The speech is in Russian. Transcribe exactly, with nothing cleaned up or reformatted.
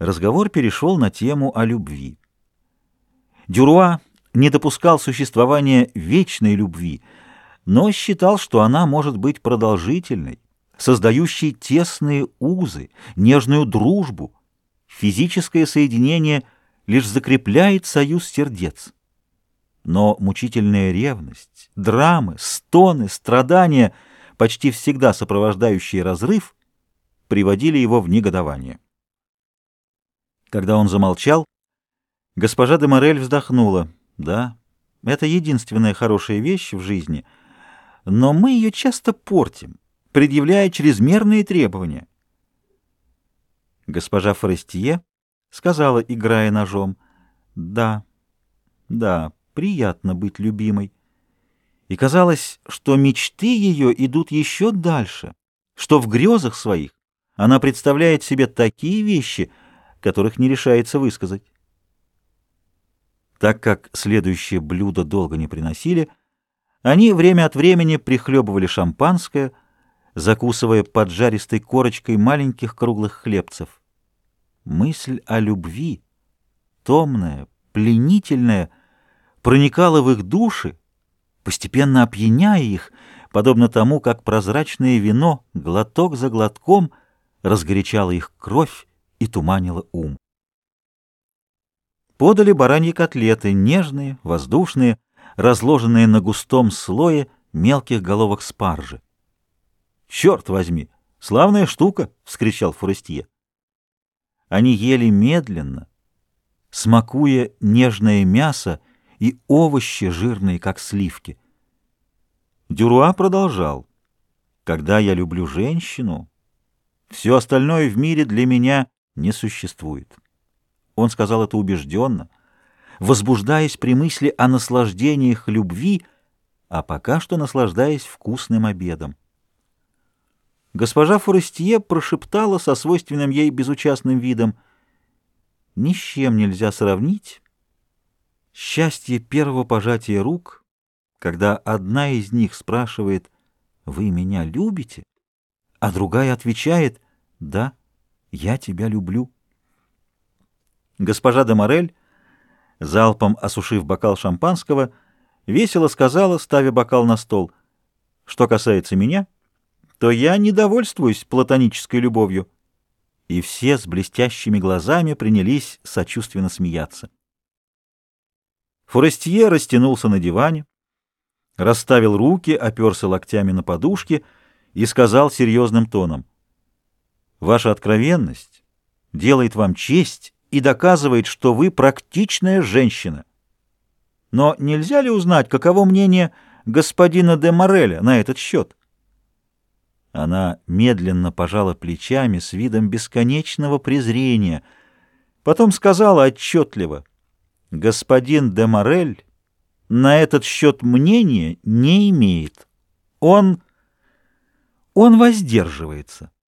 Разговор перешел на тему о любви. Дюруа не допускал существования вечной любви, но считал, что она может быть продолжительной, создающей тесные узы, нежную дружбу. Физическое соединение лишь закрепляет союз сердец. Но мучительная ревность, драмы, стоны, страдания, почти всегда сопровождающие разрыв, приводили его в негодование. Когда он замолчал, госпожа де Морель вздохнула. Да, это единственная хорошая вещь в жизни, но мы ее часто портим, предъявляя чрезмерные требования. Госпожа Форестье сказала, играя ножом: «Да, да, приятно быть любимой». И казалось, что мечты ее идут еще дальше, что в грезах своих она представляет себе такие вещи, которых не решается высказать. Так как следующее блюдо долго не приносили, они время от времени прихлебывали шампанское, закусывая поджаристой корочкой маленьких круглых хлебцев. Мысль о любви, томная, пленительная, проникала в их души, постепенно опьяняя их, подобно тому, как прозрачное вино глоток за глотком разгорячало их кровь и туманило ум. Подали бараньи котлеты, нежные, воздушные, разложенные на густом слое мелких головок спаржи. «Черт возьми! Славная штука!» — вскричал Форестье. Они ели медленно, смакуя нежное мясо и овощи, жирные, как сливки. Дюруа продолжал: «Когда я люблю женщину, все остальное в мире для меня не существует». Он сказал это убежденно, возбуждаясь при мысли о наслаждениях любви, а пока что наслаждаясь вкусным обедом. Госпожа Форестье прошептала со свойственным ей безучастным видом: «Ни с чем нельзя сравнить счастье первого пожатия рук, когда одна из них спрашивает: «Вы меня любите?», а другая отвечает: «Да, я тебя люблю». Госпожа де Морель, залпом осушив бокал шампанского, весело сказала, ставя бокал на стол: «Что касается меня, то я не довольствуюсь платонической любовью». И все с блестящими глазами принялись сочувственно смеяться. Форестье растянулся на диване, расставил руки, оперся локтями на подушки и сказал серьезным тоном: «Ваша откровенность делает вам честь и доказывает, что вы практичная женщина. Но нельзя ли узнать, каково мнение господина де Мореля на этот счет?» Она медленно пожала плечами с видом бесконечного презрения, потом сказала отчетливо: «Господин де Морель на этот счет мнения не имеет. Он... он воздерживается».